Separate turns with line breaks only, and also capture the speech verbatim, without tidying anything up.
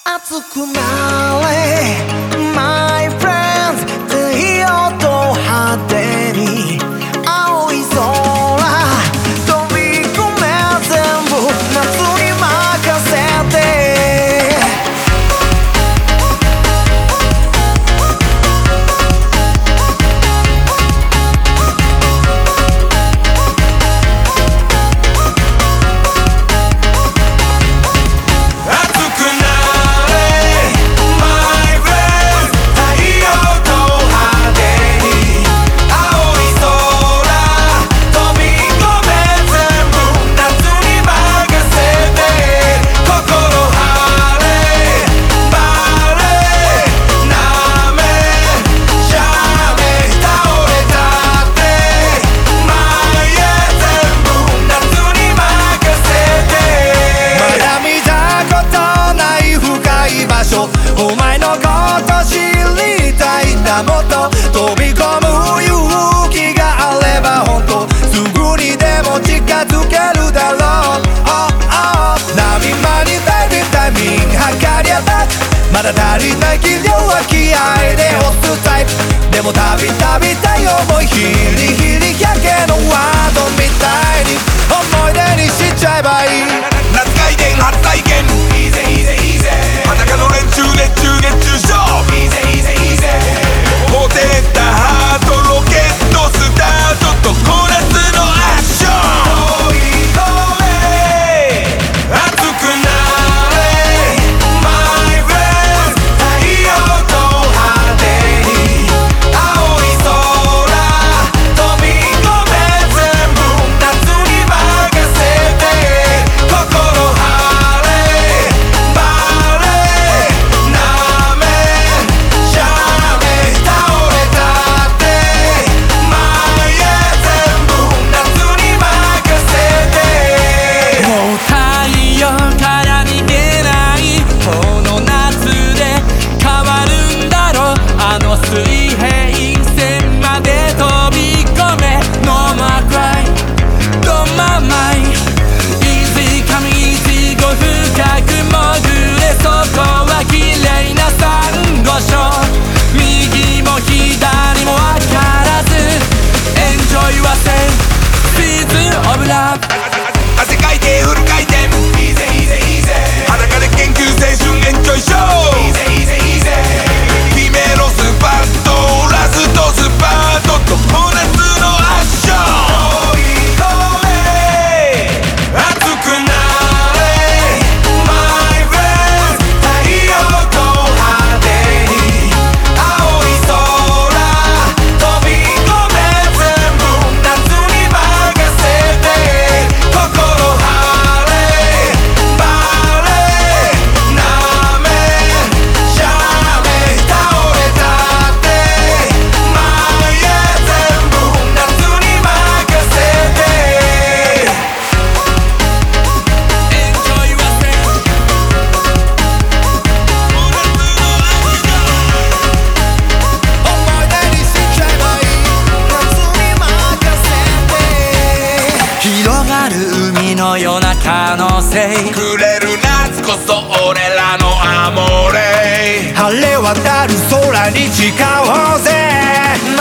熱くなれ My friends 太陽と派手に青い空飛び込め全部夏に任せてお前のこと知りたいんだもっと飛び込む勇気があれば本当すぐにでも近づけるだろう、oh, oh、波間にタイミングタイミング測り合ったまだ足りない気量は気合で押すタイプでもたびたびたい思いヒリヒリ百景のワードみたいに思い出にしちゃえばいい
夏回転初体験いいぜいいぜいいぜ裸の連中熱中熱中症いいぜいいぜいいぜ持てたハートロケットスタートとこなすのアクション追い込め熱くなれ My friends 太陽と派手に青い空飛び込め全部夏に任せて心晴れバレなめしゃべ倒れたって前へ全部夏に任せて
もう太陽から逃げないこの夏で変わるんだろうあの水平線まで飛び込め No more cry Don't mind mine Easy come easy go 深く潜れそこは綺麗なサンゴ礁右も左も分からず Enjoy yourself Season of love
汗かいてフル回転いいぜいいぜいいぜ裸で研究青春エンジョイショーいいぜいいぜいいぜ決めろスパッとラストスパートとこなすのアクション追い込め熱くなれ My friends 太陽と派手に青い空飛び込め全部夏に任せて心晴れバレなめしゃべ倒れたって前へ全部夏に任せて
Enjoy yourself
思い出にしちゃえばいい夏に任せて
広がる海のような可能性
くれる夏こそ俺らのアモーレ
晴れ渡る空に誓おうぜ